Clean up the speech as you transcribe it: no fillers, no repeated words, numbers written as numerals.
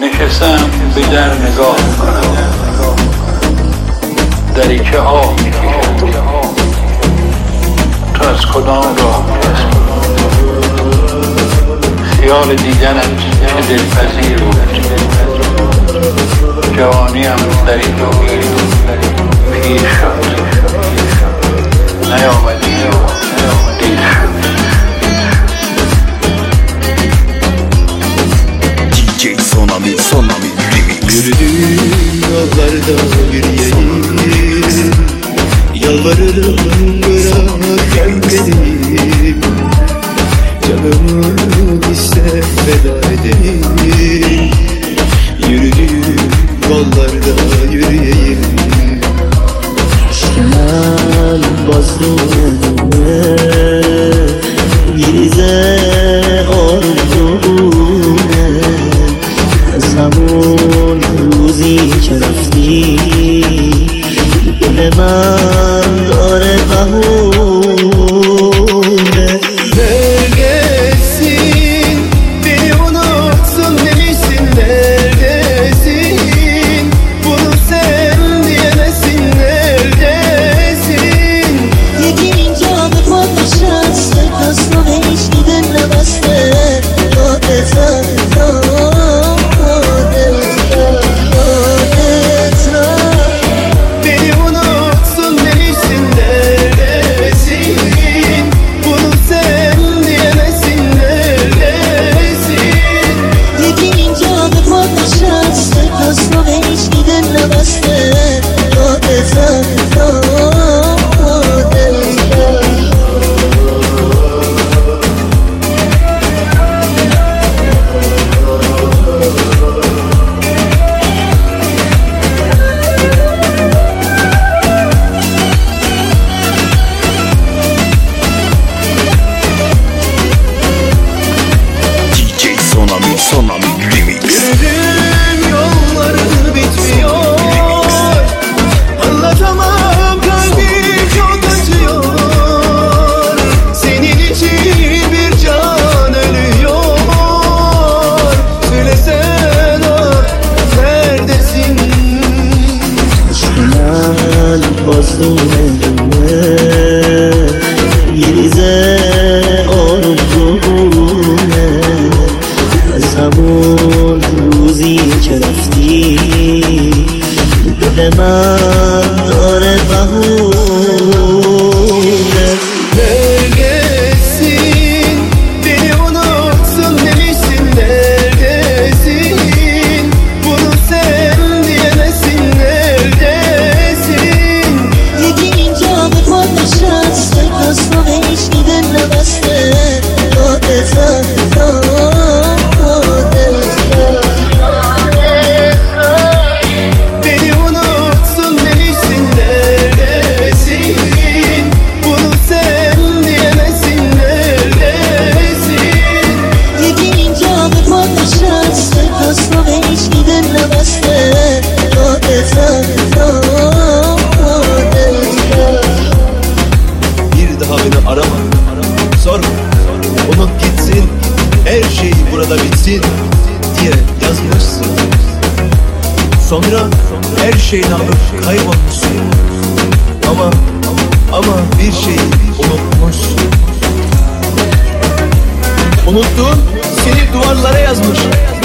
نشستم به در نگاه کنم، دریچه ها می کشد تو از کدام راه می‌رسی؟ خیال دیدنت چه دلپذیر بود، جوانیم در این دوگیر پیر شد، نیامدی دیر شد. DJ Sonami Remix. Yürüdüğüm yollarda yürüyeyim, yalvarırım bırak beni, canımı iste feda edeyim. Yürüdüğüm yollarda yürüyeyim, Kemal bazlumne yirize آرزونه از همون روزی که رفتی دل من داره بهونه. Neredesin? Beni unuttun demişsin, neredesin? Bunu sen diyemezsin, neredesin? یکی اینجا به پا نشسته دست رو بهش دیدن نبسته یادتم Beni unuttun demişsin, neredesin? Bunu sen diyemezsin, neredesin? یکی اینجا به پا نشسته دست رو بهش دیدن نبسته یادتم DJ Sonami Remix. Yürüdüğüm yolların bitmiyor, anlatamam kalbim çok acıyor. Senin için bir can ölüyor. Söylesen ah neredesin? Kemal bazlumne yirize آرزونه از همون روزی که رفتی دل من داره بهونه. Neredesin? Beni unuttun demişsin, neredesin? Bunu sen diyemezsin, neredesin? یکی اینجا به پا نشسته دست رو بهش دیدن نبسته یادتم Beni unuttun demişsin, neredesin? Bunu sen diyemezsin, neredesin? یکی اینجا به پا نشسته دست رو بهش دیدن نبسته یادتم Bir daha beni arama, sorma, unut gitsin, her şey burada bitsin diye yazmışsın. Sonra her şeyini alıp kaybolmuşsun. Ama bir şeyi unutmuşsun. Unuttun, seni duvarlara yazmış.